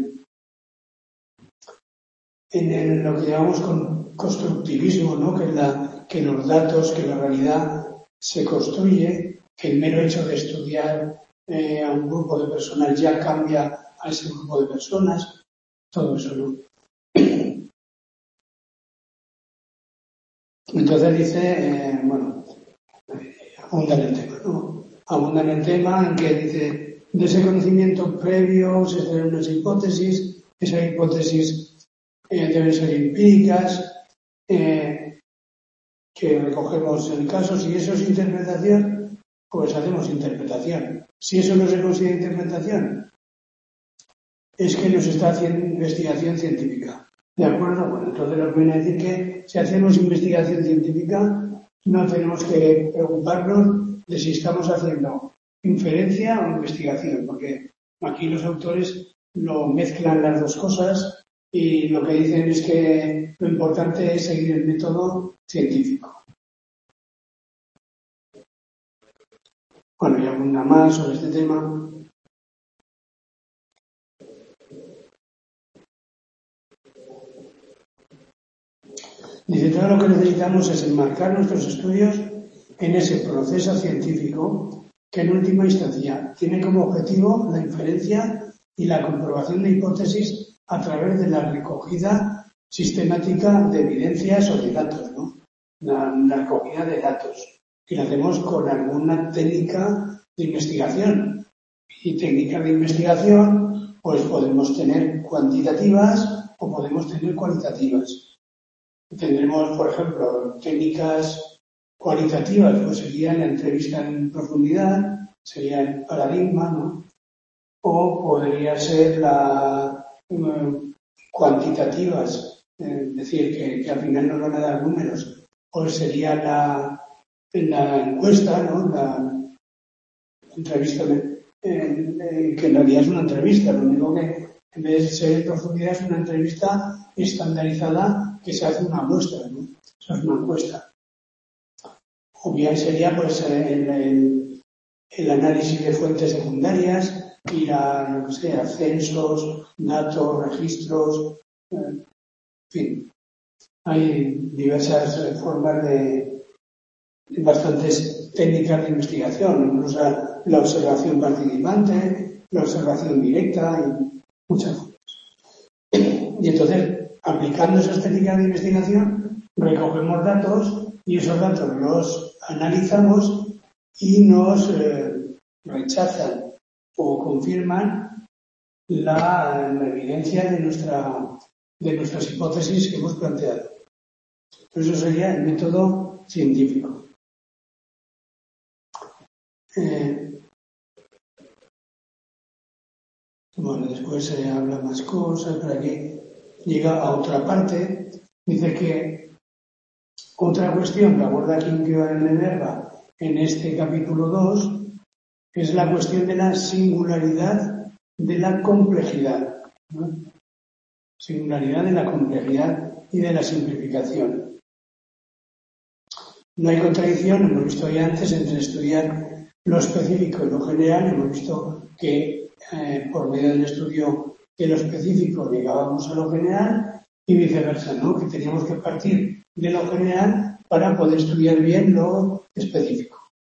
en el, lo que llamamos con constructivismo, ¿no? Que, la, que los datos, que la realidad se construye, que el mero hecho de estudiar eh, a un grupo de personas ya cambia a ese grupo de personas, todo eso, ¿no? Entonces dice, eh, bueno, abunda en el tema, ¿no? Abunda en el tema en que dice, de ese conocimiento previo se extraen unas hipótesis, esas hipótesis eh, deben ser empíricas, eh, que recogemos el caso. Si eso es interpretación, pues hacemos interpretación. Si eso no se considera interpretación, es que nos está haciendo investigación científica. ¿De acuerdo? Bueno, entonces nos viene a decir que si hacemos investigación científica no tenemos que preocuparnos de si estamos haciendo inferencia o investigación, porque aquí los autores lo mezclan las dos cosas y lo que dicen es que lo importante es seguir el método científico. Bueno, y alguna más sobre este tema. Dice, todo lo que necesitamos es enmarcar nuestros estudios en ese proceso científico que en última instancia tiene como objetivo la inferencia y la comprobación de hipótesis a través de la recogida sistemática de evidencias o de datos, ¿no? La, la recogida de datos. Y lo hacemos con alguna técnica de investigación. Y técnicas de investigación, pues podemos tener cuantitativas o podemos tener cualitativas. Tendremos, por ejemplo, técnicas cualitativas, pues sería la entrevista en profundidad, sería el paradigma, ¿no? O podría ser la um, cuantitativas, es eh, decir, que, que al final nos van a dar números, o sería la, la encuesta, ¿no? La entrevista, eh, eh, que en realidad es una entrevista, lo único que en vez de ser en profundidad es una entrevista estandarizada que se hace una muestra, ¿no? Eso es una encuesta. O bien sería pues el, el, el análisis de fuentes secundarias, ir a, no que sé, a censos, datos, registros, eh, en fin. Hay diversas formas de, de bastantes técnicas de investigación, incluso la observación participante, la observación directa y muchas cosas. Y entonces, aplicando esas técnicas de investigación, recogemos datos y esos datos los analizamos y nos eh, rechazan o confirman la, la evidencia de, nuestra, de nuestras hipótesis que hemos planteado. Eso sería el método científico. Eh, bueno, después se habla más cosas, pero aquí llega a otra parte. Dice que otra cuestión que aborda Quinquio de Verba en este capítulo dos es la cuestión de la singularidad de la complejidad, ¿no? Singularidad de la complejidad y de la simplificación. No hay contradicción, hemos visto ya antes, entre estudiar lo específico y lo general. Hemos visto que eh, por medio del estudio de lo específico llegábamos a lo general y viceversa, ¿no? Que teníamos que partir de lo general para poder estudiar bien lo específico.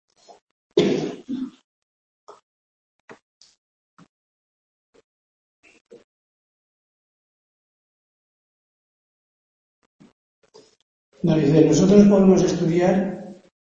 Nos dice, nosotros podemos estudiar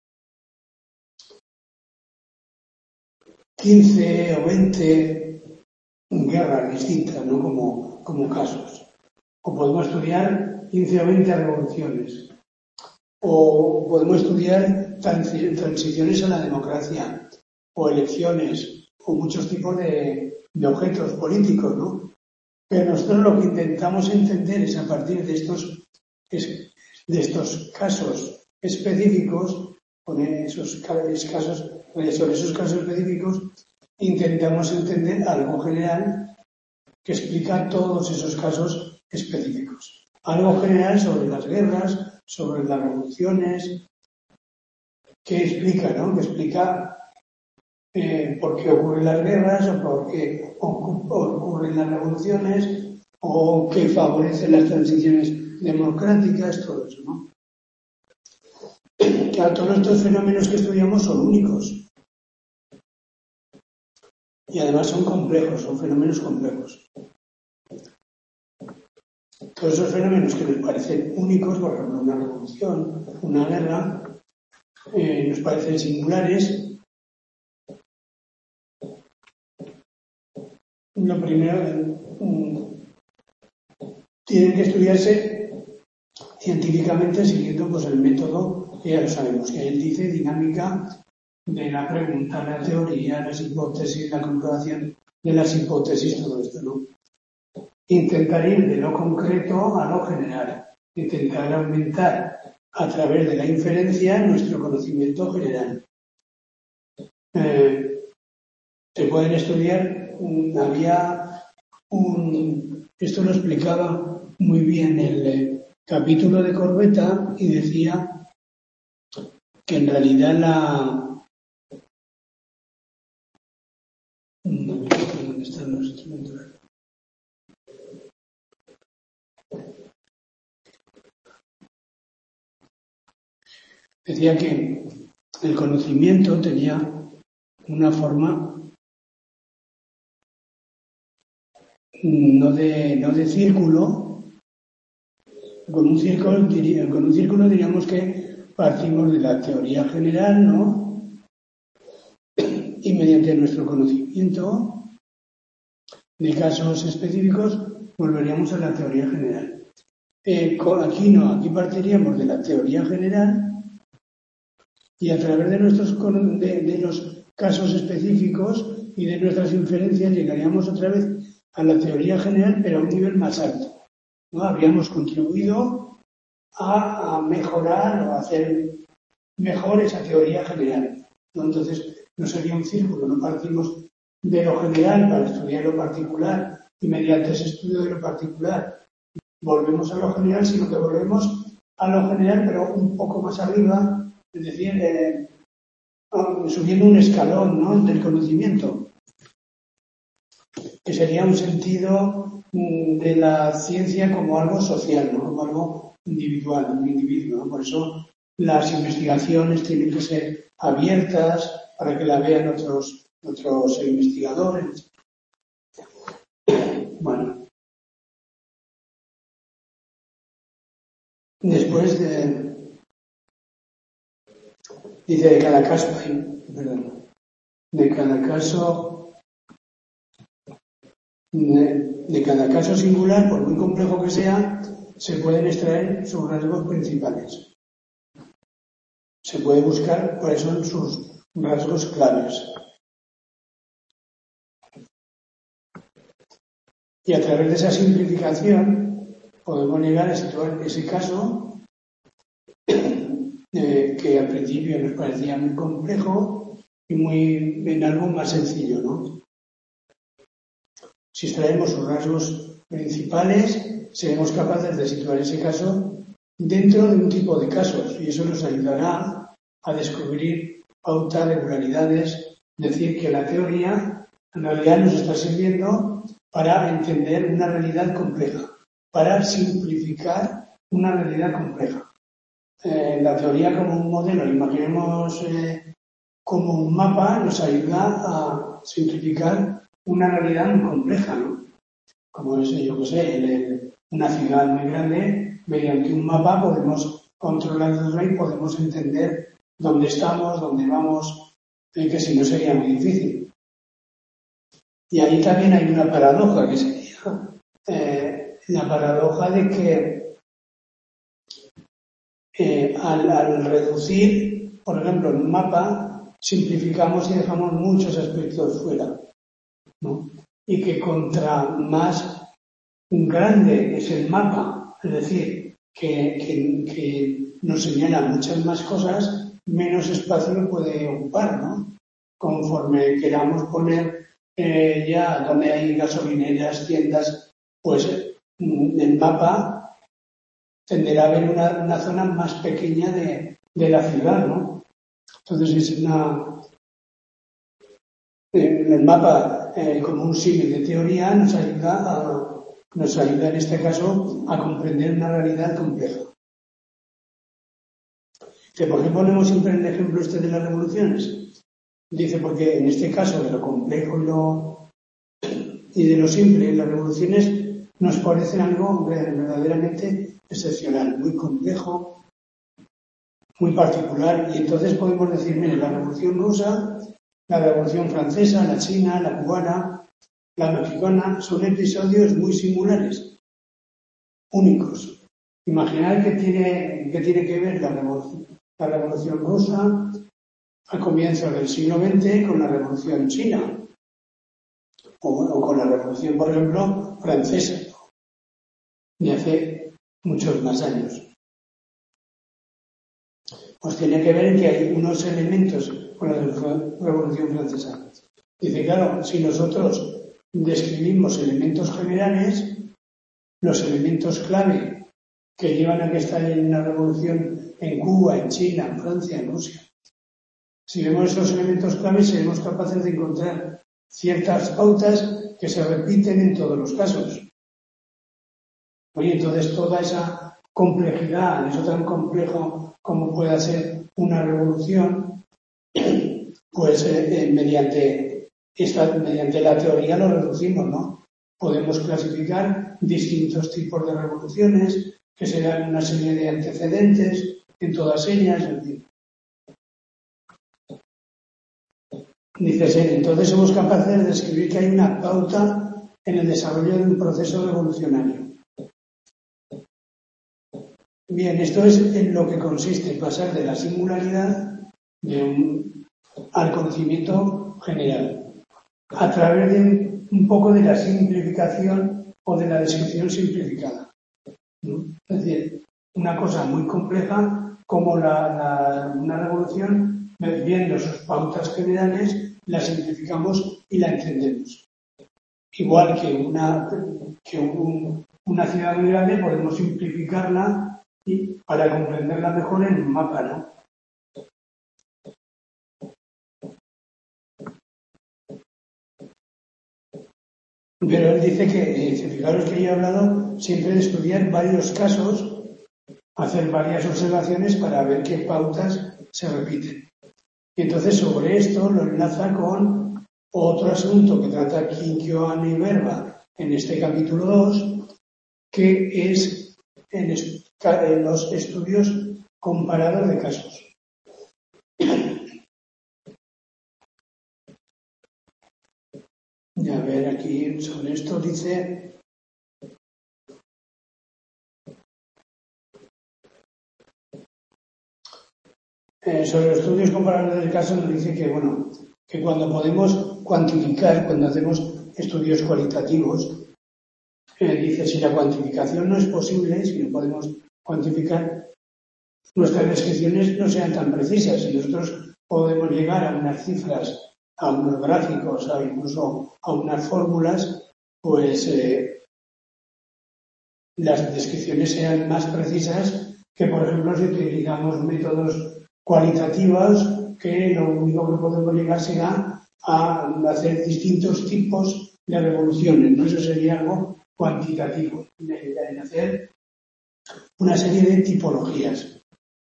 quince o veinte guerras distintas, ¿no? Como, como casos. O podemos estudiar quince o veinte revoluciones. O podemos estudiar transiciones a la democracia, o elecciones, o muchos tipos de, de objetos políticos, ¿no? Pero nosotros lo que intentamos entender es a partir de estos, de estos casos específicos, con esos casos, sobre esos casos específicos, intentamos entender algo general que explica todos esos casos específicos. Algo general sobre las guerras, sobre las revoluciones, que explica, ¿no? Que explica eh, por qué ocurren las guerras o por qué ocurren las revoluciones o qué favorecen las transiciones democráticas, todo eso, ¿no? Claro, todos estos fenómenos que estudiamos son únicos y además son complejos, son fenómenos complejos. Todos esos fenómenos que nos parecen únicos, por ejemplo, una revolución, una guerra, eh, nos parecen singulares. Lo primero, um, tienen que estudiarse científicamente siguiendo pues, el método que ya lo sabemos, que él dice dinámica de la pregunta, la teoría, las hipótesis, la comprobación de las hipótesis, todo esto, ¿no? Intentar ir de lo concreto a lo general, intentar aumentar a través de la inferencia nuestro conocimiento general. Eh, se pueden estudiar, un, había un, Esto lo explicaba muy bien el eh, capítulo de Corbeta y decía que en realidad la... ¿Dónde están los instrumentos? Decía que el conocimiento tenía una forma no de, no de círculo. Con un círculo, diría, con un círculo diríamos que partimos de la teoría general, ¿no? Y mediante nuestro conocimiento de casos específicos volveríamos a la teoría general. Eh, aquí no, aquí partiríamos de la teoría general y a través de, nuestros, de, de los casos específicos y de nuestras inferencias llegaríamos otra vez a la teoría general, pero a un nivel más alto, ¿no? Habríamos contribuido a, a mejorar o a hacer mejor esa teoría general, ¿no? Entonces no sería un círculo, no partimos de lo general para estudiar lo particular y mediante ese estudio de lo particular volvemos a lo general, sino que volvemos a lo general pero un poco más arriba, es decir, eh, subiendo un escalón, ¿no?, del conocimiento, que sería un sentido mm, de la ciencia como algo social, ¿no?, como algo individual, un individuo, ¿no? Por eso las investigaciones tienen que ser abiertas para que la vean otros, otros investigadores. Bueno. Después de... Dice de cada caso... Perdón. De cada caso... De, de cada caso singular, por muy complejo que sea, se pueden extraer sus rasgos principales. Se puede buscar cuáles son sus rasgos claves. Y a través de esa simplificación podemos llegar a situar ese caso eh, que al principio nos parecía muy complejo y muy en algo más sencillo, ¿no? Si extraemos sus rasgos principales, seremos capaces de situar ese caso dentro de un tipo de casos y eso nos ayudará a descubrir pautas, regularidades, decir que la teoría en realidad nos está sirviendo para entender una realidad compleja, para simplificar una realidad compleja. Eh, la teoría como un modelo, imaginemos eh, como un mapa, nos ayuda a simplificar una realidad muy compleja, ¿no? Como es, yo que sé, el, el, una ciudad muy grande, mediante un mapa podemos controlarlo y podemos entender dónde estamos, dónde vamos, eh, que si no sería muy difícil. Y ahí también hay una paradoja, que sería eh, la paradoja de que eh, al, al reducir, por ejemplo, en un mapa, simplificamos y dejamos muchos aspectos fuera, ¿no? Y que contra más grande es el mapa, es decir, que, que, que nos señala muchas más cosas, menos espacio puede ocupar, ¿no? Conforme queramos poner eh, ya donde hay gasolineras, tiendas, pues el mapa tenderá a haber una, una zona más pequeña de, de la ciudad, ¿no? Entonces es una... El mapa, eh, como un símil de teoría, nos ayuda, a, nos ayuda en este caso a comprender una realidad compleja. Dice, ¿por qué ponemos siempre el ejemplo este de las revoluciones? Dice, porque en este caso de lo complejo y, lo, y de lo simple, las revoluciones nos parecen algo verdaderamente excepcional, muy complejo, muy particular, y entonces podemos decir, mire, la Revolución Rusa, la Revolución Francesa, la China, la cubana, la mexicana, son episodios muy singulares, únicos. Imaginar que tiene que, tiene que ver la Revolución, la Revolución Rusa a comienzos del siglo veinte con la Revolución China, o, o con la Revolución, por ejemplo, francesa, de hace muchos más años. Pues tiene que ver que hay unos elementos con la Revolución Francesa. Dice, claro, si nosotros describimos elementos generales, los elementos clave que llevan a que estalle una revolución en Cuba, en China, en Francia, en Rusia. Si vemos esos elementos claves, seremos capaces de encontrar ciertas pautas que se repiten en todos los casos. Oye, entonces toda esa complejidad, eso tan complejo como pueda ser una revolución, pues eh, eh, mediante, esta, mediante la teoría lo reducimos, ¿no? Podemos clasificar distintos tipos de revoluciones, que se dan una serie de antecedentes en todas ellas, es decir. Dice, entonces somos capaces de describir que hay una pauta en el desarrollo de un proceso revolucionario. Bien, esto es en lo que consiste pasar de la singularidad de un, al conocimiento general, a través de un, un poco de la simplificación o de la descripción simplificada, ¿no? Es decir, una cosa muy compleja como la, la, una revolución, viendo sus pautas generales, la simplificamos y la entendemos. Igual que una, que un, una ciudad muy grande podemos simplificarla y para comprenderla mejor en un mapa, ¿no? Pero él dice que, fijaros que yo he hablado siempre de estudiar varios casos, hacer varias observaciones para ver qué pautas se repiten. Y entonces sobre esto lo enlaza con otro asunto que trata Quinccio Ani Verba en este capítulo dos, que es en, es, en los estudios comparados de casos. Y a ver, aquí sobre esto dice... Eh, sobre los estudios comparados del caso nos dice que, bueno, que cuando podemos cuantificar, cuando hacemos estudios cualitativos, eh, dice, si la cuantificación no es posible, si no podemos cuantificar, nuestras descripciones no sean tan precisas. Si nosotros podemos llegar a unas cifras, a unos gráficos, o incluso a unas fórmulas, pues eh, las descripciones sean más precisas que, por ejemplo, si utilizamos métodos cualitativos que lo único que podemos llegar será a hacer distintos tipos de revoluciones, ¿no? Eso sería algo cuantitativo, de hacer una serie de tipologías.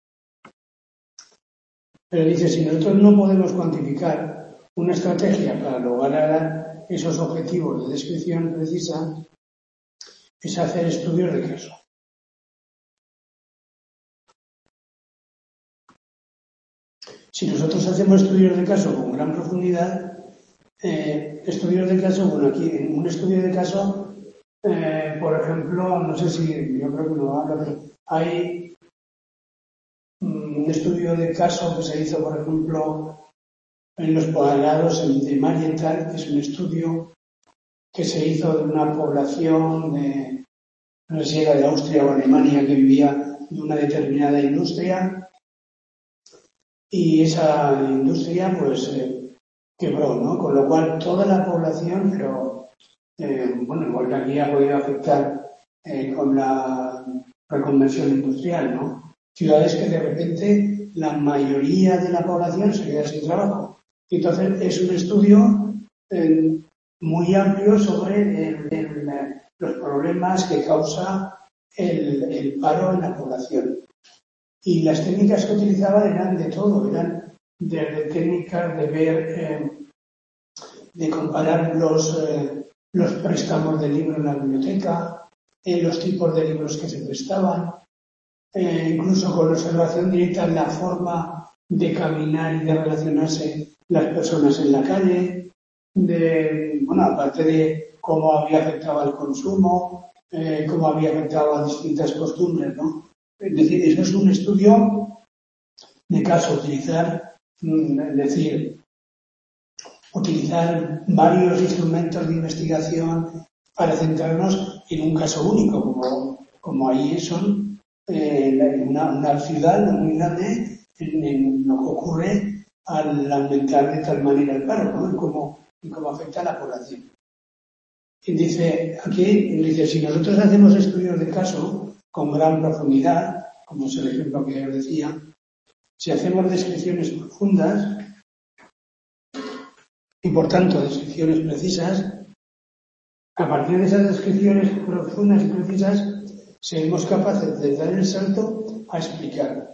Pero dice, si nosotros no podemos cuantificar una estrategia para lograr esos objetivos de descripción precisa, es hacer estudios de caso. Si nosotros hacemos estudios de caso con gran profundidad, eh, estudios de caso, bueno, aquí en un estudio de caso, eh, por ejemplo, no sé si, yo creo que no habla, pero hay un estudio de caso que se hizo, por ejemplo, en los poblados de Marienthal, que es un estudio que se hizo de una población de, no sé si era de Austria o Alemania, que vivía de una determinada industria, y esa industria pues eh, quebró, ¿no? Con lo cual toda la población, pero eh, bueno, igual que aquí ha podido afectar eh, con la reconversión industrial, ¿no? Ciudades que de repente la mayoría de la población se queda sin trabajo. Entonces es un estudio eh, muy amplio sobre el, el, los problemas que causa el, el paro en la población. Y las técnicas que utilizaban eran de todo, eran desde técnicas de ver, eh, de comparar los, eh, los préstamos de libros en la biblioteca, eh, los tipos de libros que se prestaban, eh, incluso con observación directa en la forma de caminar y de relacionarse las personas en la calle, de, bueno, aparte de cómo había afectado al consumo, eh, cómo había afectado a distintas costumbres, ¿no? Es decir, eso es un estudio de caso, utilizar, es decir, utilizar varios instrumentos de investigación para centrarnos en un caso único, como, como ahí son eh, una, una ciudad muy grande en, en lo que ocurre al aumentar de tal manera el paro, ¿no? Y cómo, y cómo afecta a la población. Y dice, aquí dice, si nosotros hacemos estudios de caso con gran profundidad, como es el ejemplo que os decía, si hacemos descripciones profundas y por tanto descripciones precisas, a partir de esas descripciones profundas y precisas seremos capaces de dar el salto a explicar.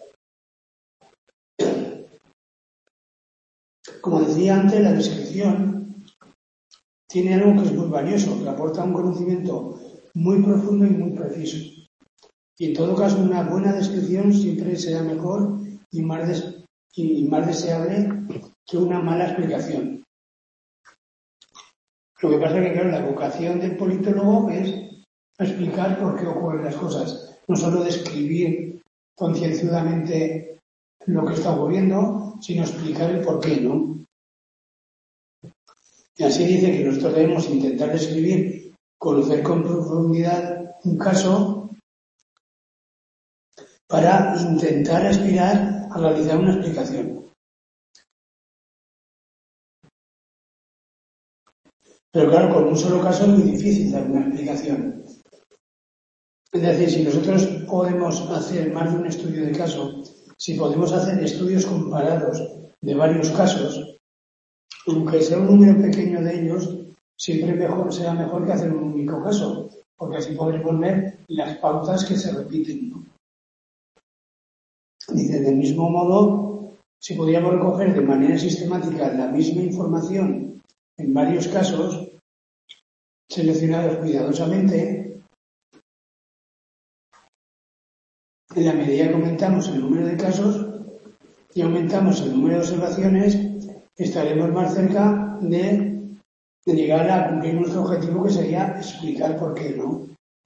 Como decía antes, la descripción tiene algo que es muy valioso, que aporta un conocimiento muy profundo y muy preciso. Y en todo caso, una buena descripción siempre será mejor y más, des- y más deseable que una mala explicación. Lo que pasa es que, claro, la vocación del politólogo es explicar por qué ocurren las cosas, no solo describir concienzudamente lo que está ocurriendo, sino explicar el por qué, ¿no? Y así dice que nosotros debemos intentar describir, conocer con profundidad un caso para intentar aspirar a realizar una explicación. Pero claro, con un solo caso es muy difícil dar una explicación. Es decir, si nosotros podemos hacer más de un estudio de caso, si podemos hacer estudios comparados de varios casos, aunque sea un número pequeño de ellos, siempre mejor, será mejor que hacer un único caso, porque así podremos ver las pautas que se repiten, ¿no? Dice, del mismo modo, si podíamos recoger de manera sistemática la misma información en varios casos, seleccionados cuidadosamente, en la medida que aumentamos el número de casos y aumentamos el número de observaciones, estaremos más cerca de, de llegar a cumplir nuestro objetivo, que sería explicar por qué, ¿no?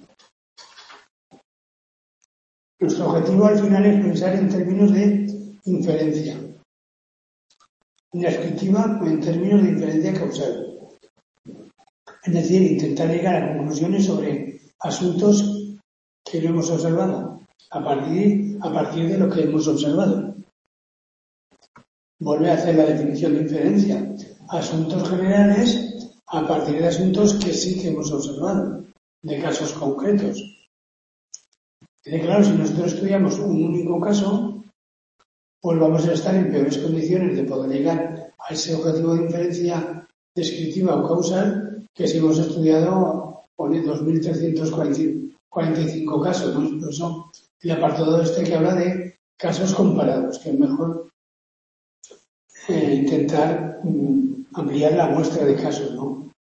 Nuestro objetivo al final es pensar en términos de inferencia descriptiva o en términos de inferencia causal. Es decir, intentar llegar a conclusiones sobre asuntos que no hemos observado, a partir, a partir de lo que hemos observado. Vuelve a hacer la definición de inferencia. Asuntos generales a partir de asuntos que sí que hemos observado, de casos concretos. Y claro, si nosotros estudiamos un único caso, pues vamos a estar en peores condiciones de poder llegar a ese objetivo de inferencia descriptiva o causal que si hemos estudiado, pone dos mil trescientos cuarenta y cinco casos, ¿no? Por eso el apartado este que habla de casos comparados, que es mejor eh, intentar mm, ampliar la muestra de casos, ¿no?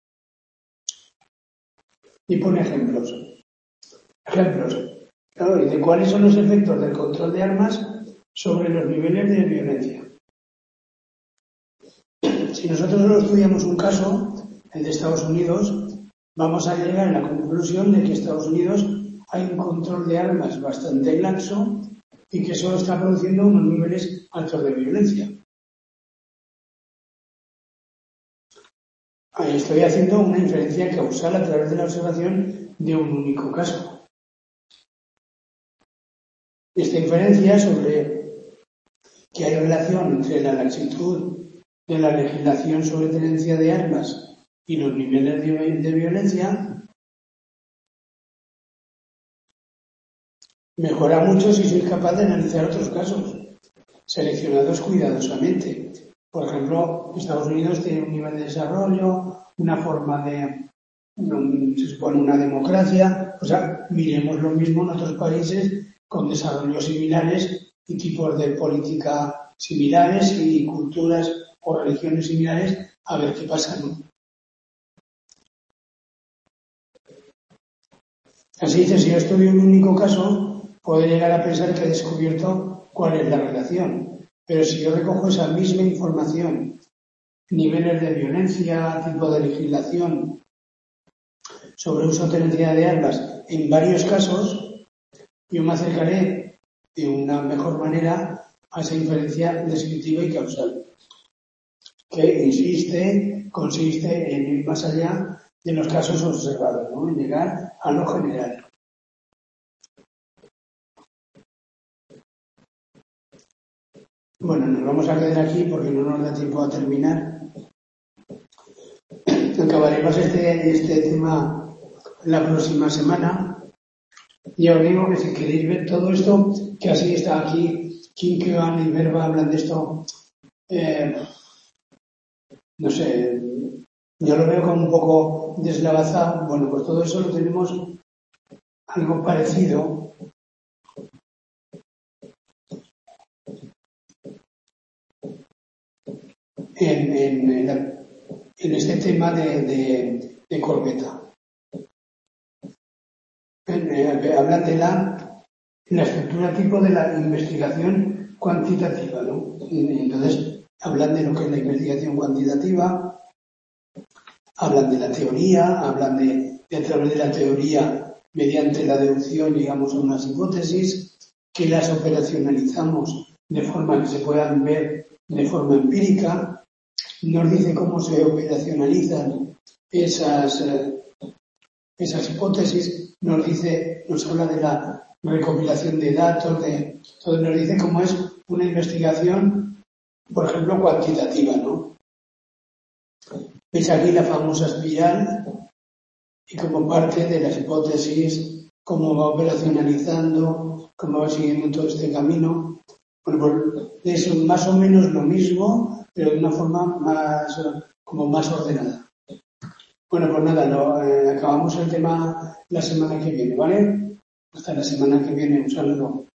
Y pone ejemplos. Ejemplos. Claro, y de cuáles son los efectos del control de armas sobre los niveles de violencia. Si nosotros solo estudiamos un caso, el de Estados Unidos, vamos a llegar a la conclusión de que en Estados Unidos hay un control de armas bastante laxo y que solo está produciendo unos niveles altos de violencia. Ahí estoy haciendo una inferencia causal a través de la observación de un único caso. Esta inferencia sobre que hay relación entre la laxitud de la legislación sobre tenencia de armas y los niveles de violencia mejora mucho si sois capaz de analizar otros casos, seleccionados cuidadosamente. Por ejemplo, Estados Unidos tiene un nivel de desarrollo, una forma de, se supone, una democracia. O sea, miremos lo mismo en otros países con desarrollos similares y tipos de política similares y culturas o religiones similares, a ver qué pasa, ¿no? Así dice, si yo estudio un único caso, puedo llegar a pensar que he descubierto cuál es la relación. Pero si yo recojo esa misma información, niveles de violencia, tipo de legislación, sobre uso o tenencia de armas, en varios casos, yo me acercaré de una mejor manera a esa inferencia descriptiva y causal, que insiste, consiste en ir más allá de los casos observados, ¿no? En llegar a lo general. Bueno, nos vamos a quedar aquí porque no nos da tiempo a terminar. Acabo acabaremos este, este tema la próxima semana. Ya os digo que si queréis ver todo esto, que así está aquí, Kierkegaard y Verba hablan de esto, eh, no sé, yo lo veo como un poco deslavazado. Bueno, pues todo eso lo tenemos algo parecido en, en, en, la, en este tema de, de, de Corbeta. En, eh, hablan de la, la estructura tipo de la investigación cuantitativa, ¿no? Y, entonces hablan de lo que es la investigación cuantitativa, hablan de la teoría, hablan de, de a través de la teoría, mediante la deducción, llegamos a unas hipótesis que las operacionalizamos de forma que se puedan ver de forma empírica. Nos dice cómo se operacionalizan esas, eh, esas hipótesis, nos dice, nos habla de la recopilación de datos, de todo, nos dice cómo es una investigación, por ejemplo, cuantitativa, ¿no? Veis aquí la famosa espiral y como parte de las hipótesis, cómo va operacionalizando, cómo va siguiendo todo este camino. Bueno, pues es más o menos lo mismo, pero de una forma más, como más ordenada. Bueno, pues nada, lo, eh, acabamos el tema la semana que viene, ¿vale? Hasta la semana que viene, un saludo.